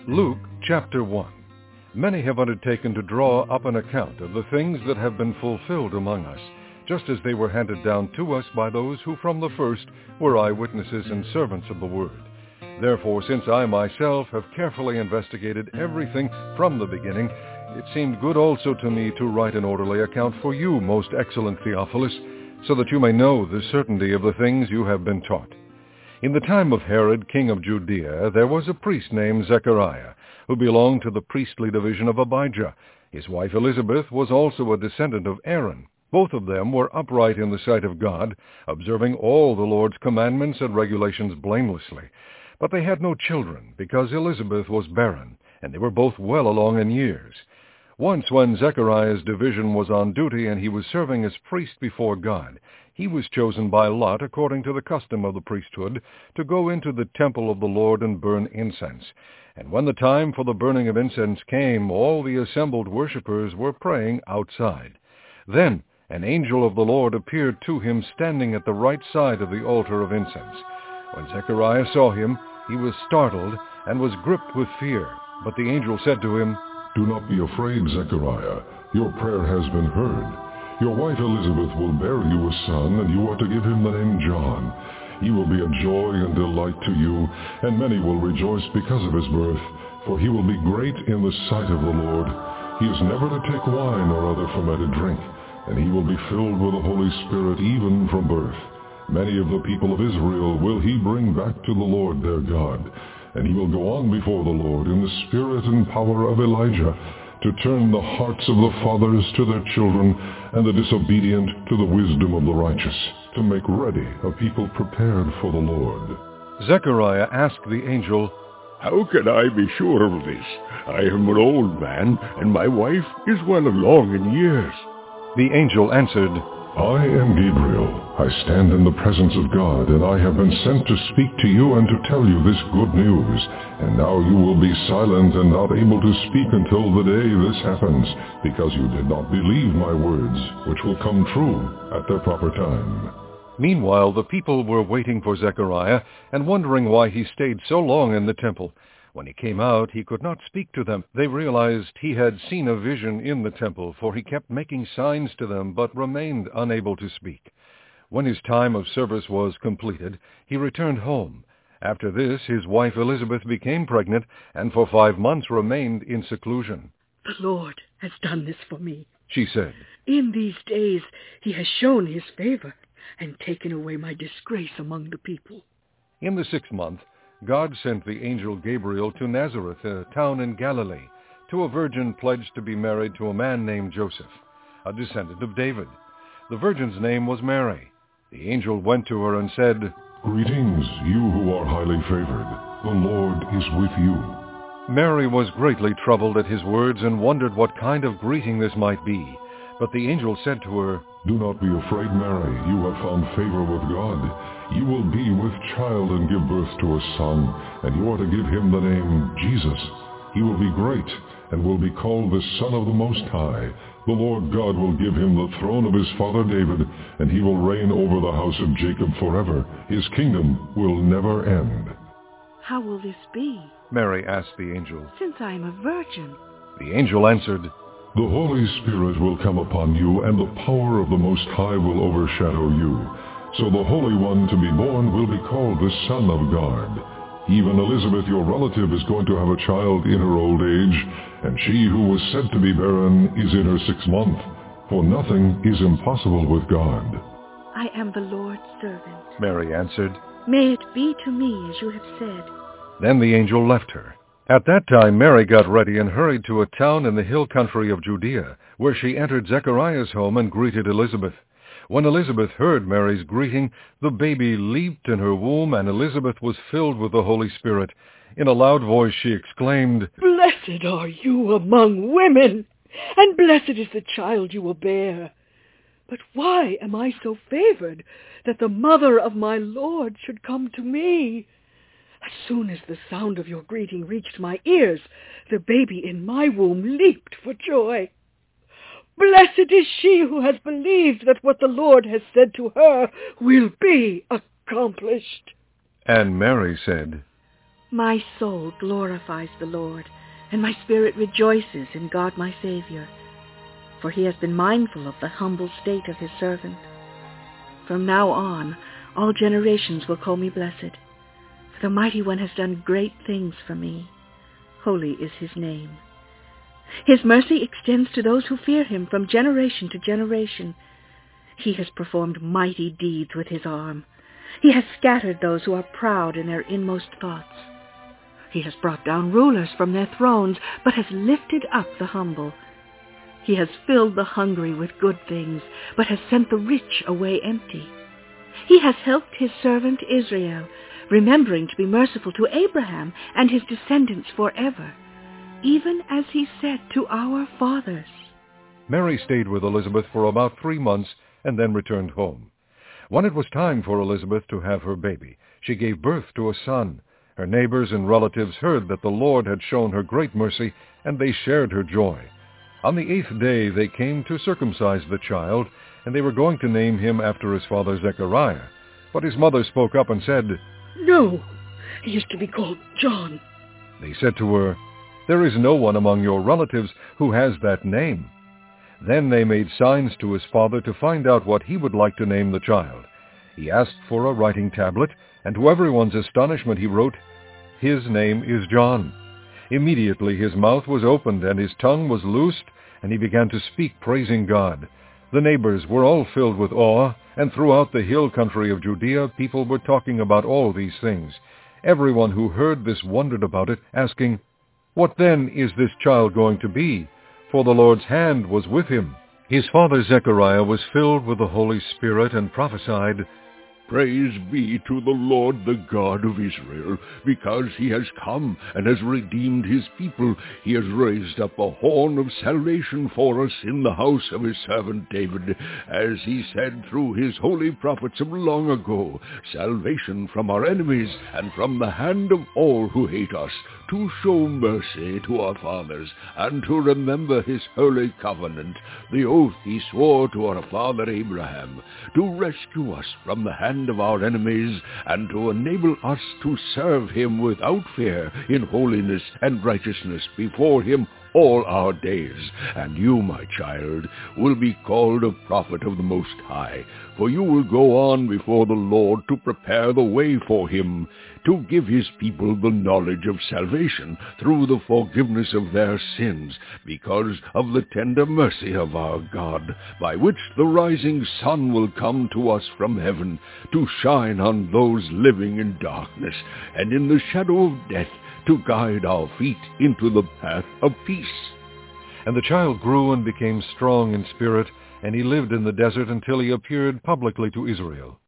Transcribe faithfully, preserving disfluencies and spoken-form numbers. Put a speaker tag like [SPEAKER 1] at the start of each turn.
[SPEAKER 1] Luke chapter one. Many have undertaken to draw up an account of the things that have been fulfilled among us, just as they were handed down to us by those who from the first were eyewitnesses and servants of the word. Therefore, since I myself have carefully investigated everything from the beginning, it seemed good also to me to write an orderly account for you, most excellent Theophilus, so that you may know the certainty of the things you have been taught. In the time of Herod, king of Judea, there was a priest named Zechariah, who belonged to the priestly division of Abijah. His wife Elizabeth was also a descendant of Aaron. Both of them were upright in the sight of God, observing all the Lord's commandments and regulations blamelessly. But they had no children, because Elizabeth was barren, and they were both well along in years. Once when Zechariah's division was on duty and he was serving as priest before God, he was chosen by lot, according to the custom of the priesthood, to go into the temple of the Lord and burn incense. And when the time for the burning of incense came, all the assembled worshippers were praying outside. Then an angel of the Lord appeared to him standing at the right side of the altar of incense. When Zechariah saw him, he was startled and was gripped with fear. But the angel said to him,
[SPEAKER 2] "Do not be afraid, Zechariah. Your prayer has been heard. Your wife Elizabeth will bear you a son, and you are to give him the name John. He will be a joy and delight to you, and many will rejoice because of his birth, for he will be great in the sight of the Lord. He is never to take wine or other fermented drink, and he will be filled with the Holy Spirit even from birth. Many of the people of Israel will he bring back to the Lord their God, and he will go on before the Lord in the spirit and power of Elijah, to turn the hearts of the fathers to their children, and the disobedient to the wisdom of the righteous, to make ready a people prepared for the Lord."
[SPEAKER 1] Zechariah asked the angel,
[SPEAKER 3] "How can I be sure of this? I am an old man, and my wife is well along in years."
[SPEAKER 1] The angel answered,
[SPEAKER 2] "I am Gabriel. I stand in the presence of God, and I have been sent to speak to you and to tell you this good news. And now you will be silent and not able to speak until the day this happens, because you did not believe my words, which will come true at their proper time."
[SPEAKER 1] Meanwhile, the people were waiting for Zechariah and wondering why he stayed so long in the temple. When he came out, he could not speak to them. They realized he had seen a vision in the temple, for he kept making signs to them, but remained unable to speak. When his time of service was completed, he returned home. After this, his wife Elizabeth became pregnant, and for five months remained in seclusion.
[SPEAKER 4] "The Lord has done this for me,"
[SPEAKER 1] she said.
[SPEAKER 4] "In these days he has shown his favor and taken away my disgrace among the people."
[SPEAKER 1] In the sixth month, God sent the angel Gabriel to Nazareth, a town in Galilee, to a virgin pledged to be married to a man named Joseph, a descendant of David. The virgin's name was Mary. The angel went to her and said,
[SPEAKER 2] "Greetings, you who are highly favored. The Lord is with you."
[SPEAKER 1] Mary was greatly troubled at his words and wondered what kind of greeting this might be. But the angel said to her,
[SPEAKER 2] "Do not be afraid, Mary. You have found favor with God. You will be with child and give birth to a son, and you are to give him the name Jesus. He will be great and will be called the Son of the Most High. The Lord God will give him the throne of his father David, and he will reign over the house of Jacob forever. His kingdom will never end."
[SPEAKER 4] "How will this be?"
[SPEAKER 1] Mary asked the angel.
[SPEAKER 4] "Since I am a virgin."
[SPEAKER 1] The angel answered,
[SPEAKER 2] "The Holy Spirit will come upon you, and the power of the Most High will overshadow you. So the Holy One to be born will be called the Son of God. Even Elizabeth, your relative, is going to have a child in her old age, and she who was said to be barren is in her sixth month, for nothing is impossible with God."
[SPEAKER 4] "I am the Lord's servant,"
[SPEAKER 1] Mary answered.
[SPEAKER 4] "May it be to me as you have said."
[SPEAKER 1] Then the angel left her. At that time Mary got ready and hurried to a town in the hill country of Judea, where she entered Zechariah's home and greeted Elizabeth. When Elizabeth heard Mary's greeting, the baby leaped in her womb, and Elizabeth was filled with the Holy Spirit. In a loud voice she exclaimed,
[SPEAKER 4] "Blessed are you among women, and blessed is the child you will bear. But why am I so favored that the mother of my Lord should come to me? As soon as the sound of your greeting reached my ears, the baby in my womb leaped for joy. Blessed is she who has believed that what the Lord has said to her will be accomplished."
[SPEAKER 1] And Mary said,
[SPEAKER 4] My soul glorifies the Lord, and my spirit rejoices in God my Savior, for he has been mindful of the humble state of his servant. From now on, all generations will call me blessed, for the Mighty One has done great things for me. Holy is his name. His mercy extends to those who fear him from generation to generation. He has performed mighty deeds with his arm. He has scattered those who are proud in their inmost thoughts. He has brought down rulers from their thrones, but has lifted up the humble. He has filled the hungry with good things, but has sent the rich away empty. He has helped his servant Israel, remembering to be merciful to Abraham and his descendants forever, even as he said to our fathers.
[SPEAKER 1] Mary stayed with Elizabeth for about three months and then returned home. When it was time for Elizabeth to have her baby, she gave birth to a son. Her neighbors and relatives heard that the Lord had shown her great mercy, and they shared her joy. On the eighth day they came to circumcise the child, and they were going to name him after his father Zechariah. But his mother spoke up and said,
[SPEAKER 4] "No, he is to be called John."
[SPEAKER 1] They said to her, "There is no one among your relatives who has that name." Then they made signs to his father to find out what he would like to name the child. He asked for a writing tablet, and to everyone's astonishment he wrote, "His name is John." Immediately his mouth was opened and his tongue was loosed, and he began to speak, praising God. The neighbors were all filled with awe, and throughout the hill country of Judea people were talking about all these things. Everyone who heard this wondered about it, asking, "What then is this child going to be?" For the Lord's hand was with him. His father Zechariah was filled with the Holy Spirit and prophesied,
[SPEAKER 3] "Praise be to the Lord, the God of Israel, because he has come and has redeemed his people. He has raised up a horn of salvation for us in the house of his servant David, as he said through his holy prophets of long ago, salvation from our enemies and from the hand of all who hate us, to show mercy to our fathers, and to remember his holy covenant, the oath he swore to our father Abraham, to rescue us from the hand of our enemies, and to enable us to serve him without fear in holiness and righteousness before him all our days. And you, my child, will be called a prophet of the Most High, for you will go on before the Lord to prepare the way for him, to give his people the knowledge of salvation through the forgiveness of their sins, because of the tender mercy of our God, by which the rising sun will come to us from heaven, to shine on those living in darkness and in the shadow of death, to guide our feet into the path of peace."
[SPEAKER 1] And the child grew and became strong in spirit, and he lived in the desert until he appeared publicly to Israel.